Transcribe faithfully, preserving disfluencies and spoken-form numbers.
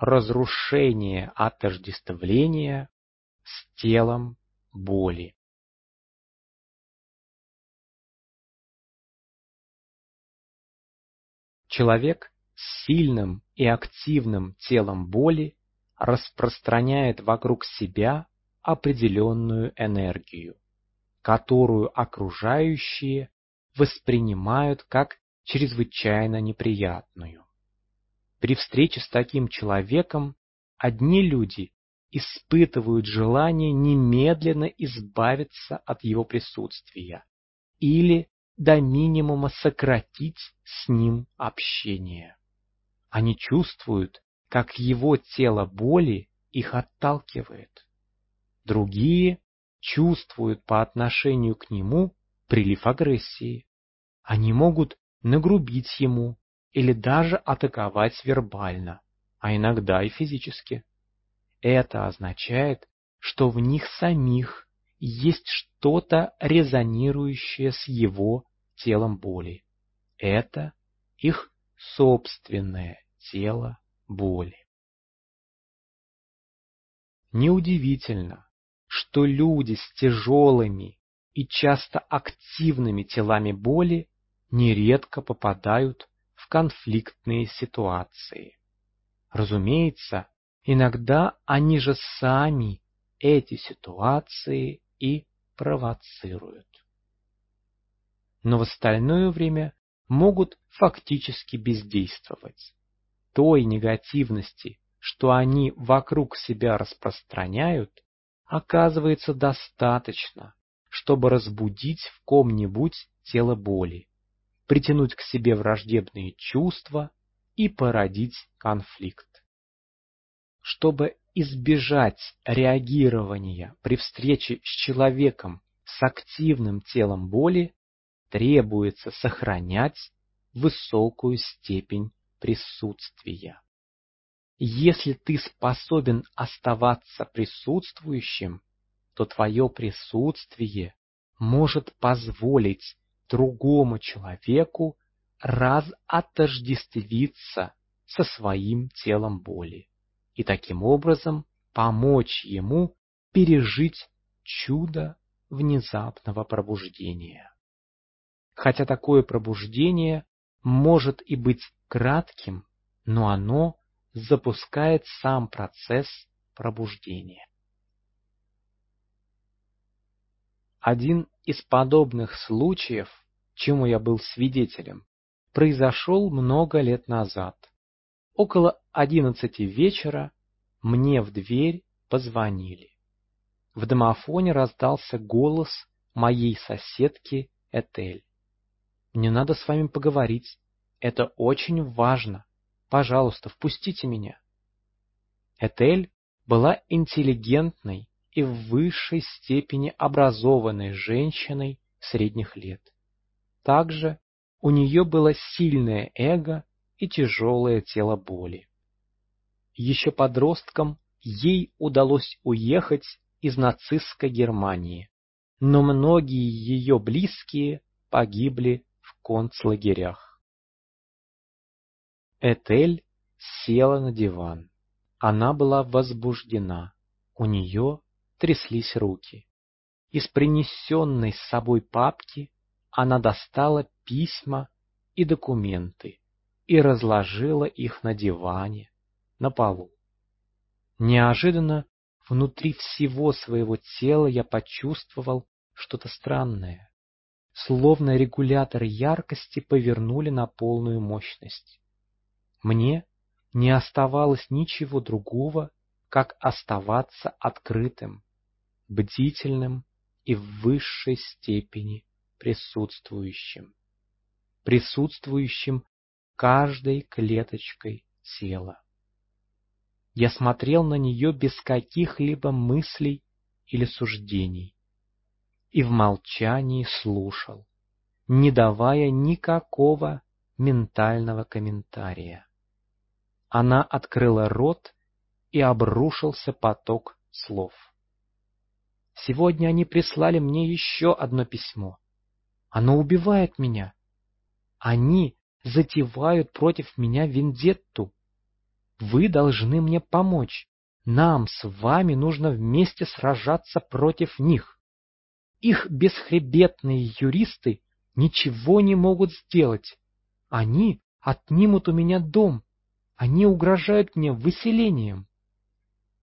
разрушение отождествления с телом боли. Человек с сильным и активным телом боли распространяет вокруг себя определенную энергию, которую окружающие воспринимают как чрезвычайно неприятную. При встрече с таким человеком одни люди испытывают желание немедленно избавиться от его присутствия или до минимума сократить с ним общение. Они чувствуют, как его тело боли их отталкивает. Другие чувствуют по отношению к нему прилив агрессии. Они могут нагрубить ему или даже атаковать вербально, а иногда и физически. Это означает, что в них самих есть что-то резонирующее с его телом боли. Это их собственное тело боли. Неудивительно, что люди с тяжелыми и часто активными телами боли нередко попадают в конфликтные ситуации. Разумеется, иногда они же сами эти ситуации и провоцируют. Но в остальное время могут фактически бездействовать. Той негативности, что они вокруг себя распространяют, оказывается достаточно, чтобы разбудить в ком-нибудь тело боли, притянуть к себе враждебные чувства и породить конфликт. Чтобы избежать реагирования при встрече с человеком с активным телом боли, требуется сохранять высокую степень присутствия. Если ты способен оставаться присутствующим, то твое присутствие может позволить другому человеку разотождествиться со своим телом боли и таким образом помочь ему пережить чудо внезапного пробуждения. Хотя такое пробуждение может и быть кратким, но оно запускает сам процесс пробуждения. Один из подобных случаев, чему я был свидетелем, произошел много лет назад. Около одиннадцати вечера мне в дверь позвонили. В домофоне раздался голос моей соседки Этель. «Мне надо с вами поговорить. Это очень важно. Пожалуйста, впустите меня». Этель была интеллигентной и в высшей степени образованной женщиной средних лет. Также у нее было сильное эго и тяжелое тело боли. Еще подростком ей удалось уехать из нацистской Германии, но многие ее близкие погибли в концлагерях. Этель села на диван. Она была возбуждена, у нее тряслись руки. Из принесенной с собой папки она достала письма и документы и разложила их на диване, на полу. Неожиданно внутри всего своего тела я почувствовал что-то странное, словно регуляторы яркости повернули на полную мощность. Мне не оставалось ничего другого, как оставаться открытым, бдительным и в высшей степени присутствующим. Присутствующим каждой клеточкой тела. Я смотрел на нее без каких-либо мыслей или суждений и в молчании слушал, не давая никакого ментального комментария. Она открыла рот, и обрушился поток слов. Сегодня они прислали мне еще одно письмо. Оно убивает меня. Они затевают против меня вендетту. Вы должны мне помочь. Нам с вами нужно вместе сражаться против них. Их бесхребетные юристы ничего не могут сделать. Они отнимут у меня дом. Они угрожают мне выселением.